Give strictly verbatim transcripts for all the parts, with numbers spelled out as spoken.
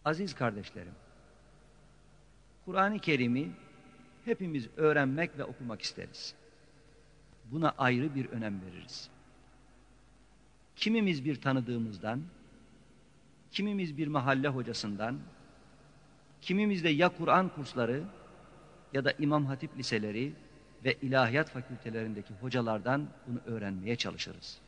Aziz kardeşlerim, Kur'an-ı Kerim'i hepimiz öğrenmek ve okumak isteriz. Buna ayrı bir önem veririz. Kimimiz bir tanıdığımızdan, kimimiz bir mahalle hocasından, kimimiz de ya Kur'an kursları ya da İmam Hatip liseleri ve ilahiyat fakültelerindeki hocalardan bunu öğrenmeye çalışırız.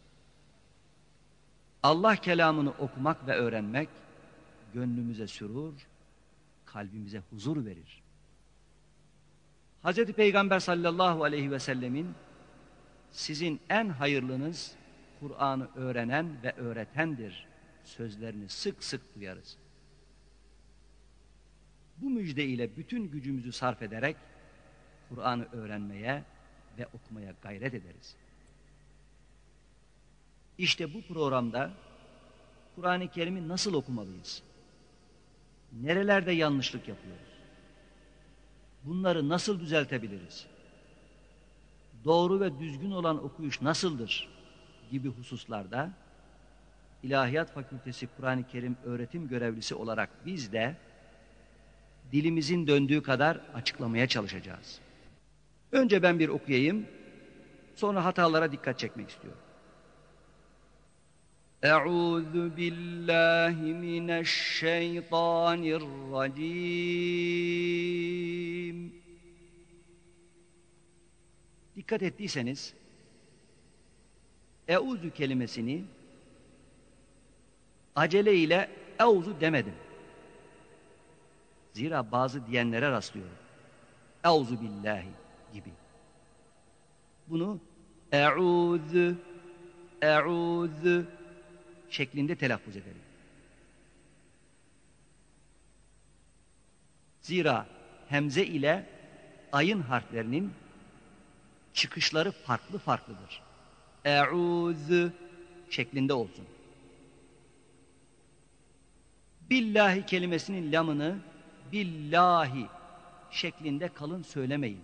Allah kelamını okumak ve öğrenmek gönlümüze sürur, kalbimize huzur verir. Hazreti Peygamber sallallahu aleyhi ve sellemin sizin en hayırlınız Kur'an'ı öğrenen ve öğretendir sözlerini sık sık duyarız. Bu müjde ile bütün gücümüzü sarf ederek Kur'an'ı öğrenmeye ve okumaya gayret ederiz. İşte bu programda Kur'an-ı Kerim'i nasıl okumalıyız? Nerelerde yanlışlık yapıyoruz? Bunları nasıl düzeltebiliriz? Doğru ve düzgün olan okuyuş nasıldır? Gibi hususlarda İlahiyat Fakültesi Kur'an-ı Kerim öğretim görevlisi olarak biz de dilimizin döndüğü kadar açıklamaya çalışacağız. Önce ben bir okuyayım, sonra hatalara dikkat çekmek istiyorum. Eûzü billahi mineşşeytanirracim. Dikkat ettiyseniz, eûzü kelimesini acele ile eûzü demedim. Zira bazı diyenlere rastlıyorum. Eûzü billahi gibi. Bunu eûzü, eûzü şeklinde telaffuz edelim. Zira hemze ile ayın harflerinin çıkışları farklı farklıdır. Eûzü şeklinde olsun. Billahi kelimesinin lamını billahi şeklinde kalın söylemeyin.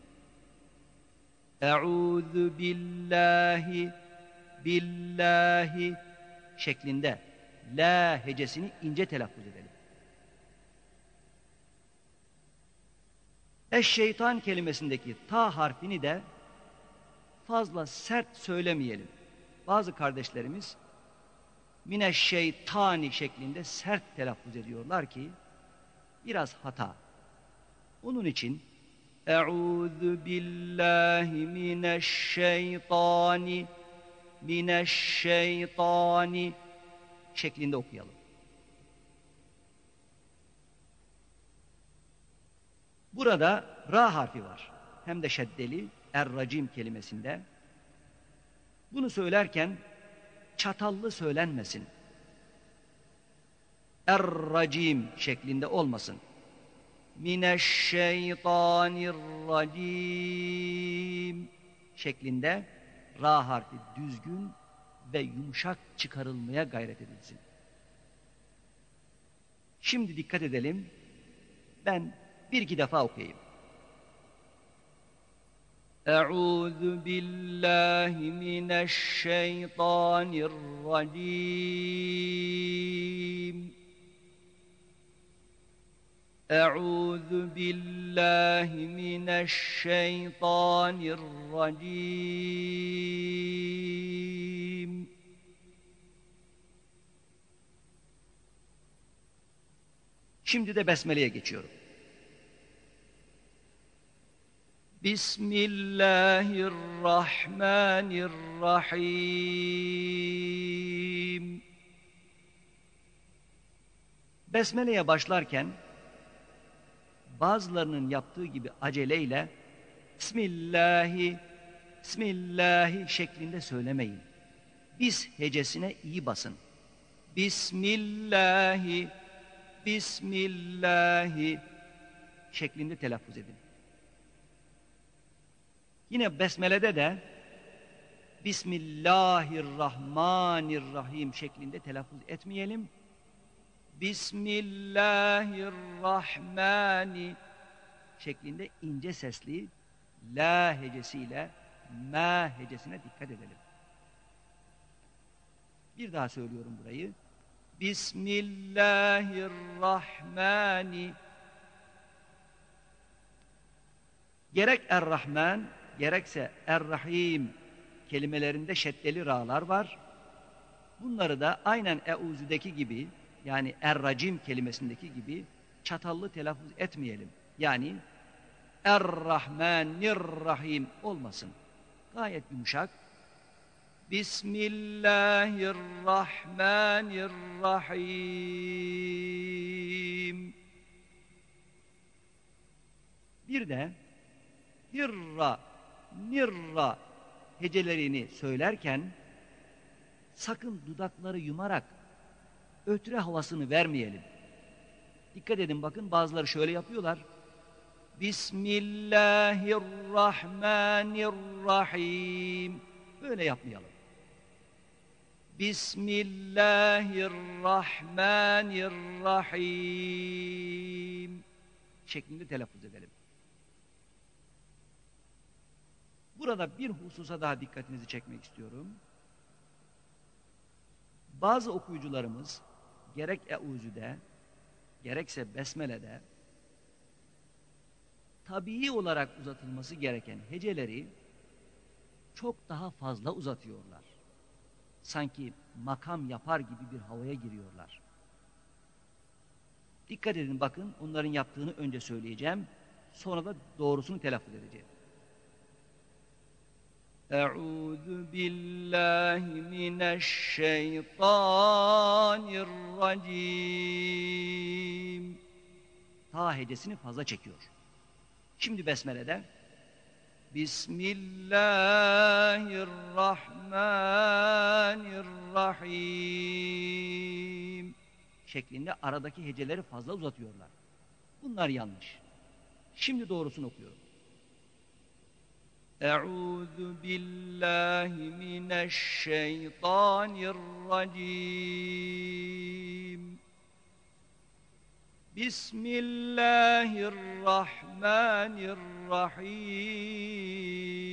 Eûzü billahi billahi şeklinde la hecesini ince telaffuz edelim. Eşşeytan kelimesindeki ta harfini de fazla sert söylemeyelim. Bazı kardeşlerimiz mineşşeytani şeklinde sert telaffuz ediyorlar ki biraz hata. Onun için Eûzü billahi mineşşeytani mineşşeytani şeklinde okuyalım. Burada ra harfi var. Hem de şeddeli er-racim kelimesinde. Bunu söylerken çatallı söylenmesin. Er-racim şeklinde olmasın. Mineşşeytanirracim şeklinde ra harfi düzgün ve yumuşak çıkarılmaya gayret edilsin. Şimdi dikkat edelim. Ben bir iki defa okuyayım. Eûzü billahi mineşşeytanirracim. Eûzü billahi mineşşeytanirracim. Şimdi de Besmele'ye geçiyorum. Bismillahirrahmanirrahim. Besmele'ye başlarken bazılarının yaptığı gibi aceleyle Bismillahi, Bismillahi şeklinde söylemeyin. Biz hecesine iyi basın. Bismillahi, Bismillahi şeklinde telaffuz edin. Yine Besmele'de de Bismillahirrahmanirrahim şeklinde telaffuz etmeyelim. Bismillahirrahmani şeklinde ince sesli la hecesiyle ma hecesine dikkat edelim. Bir daha söylüyorum burayı. Bismillahirrahmani. Gerek Er-Rahman, gerekse Er-Rahim kelimelerinde şeddeli ra'lar var. Bunları da aynen Eûzü'deki gibi, yani Er-Racim kelimesindeki gibi çatallı telaffuz etmeyelim. Yani Er-Rahmanir-Rahim olmasın. Gayet yumuşak. Bismillahirrahmanirrahim. Bir de hirra, nirra hecelerini söylerken sakın dudakları yumarak ötre havasını vermeyelim. Dikkat edin, bakın bazıları şöyle yapıyorlar. Bismillahirrahmanirrahim. Böyle yapmayalım. Bismillahirrahmanirrahim şeklinde telaffuz edelim. Burada bir hususa daha dikkatinizi çekmek istiyorum. Bazı okuyucularımız gerek Eûzü'de gerekse Besmele'de tabii olarak uzatılması gereken heceleri çok daha fazla uzatıyorlar. Sanki makam yapar gibi bir havaya giriyorlar. Dikkat edin, bakın onların yaptığını önce söyleyeceğim, sonra da doğrusunu telaffuz edeceğim. Eûzü billahi mineşşeytanirracim. Ta hecesini fazla çekiyor. Şimdi Besmele'de Bismillahirrahmanirrahim şeklinde aradaki heceleri fazla uzatıyorlar. Bunlar yanlış. Şimdi doğrusunu okuyorum. Eûzü billahi mineşşeytanirracim. Bismillahirrahmanirrahim.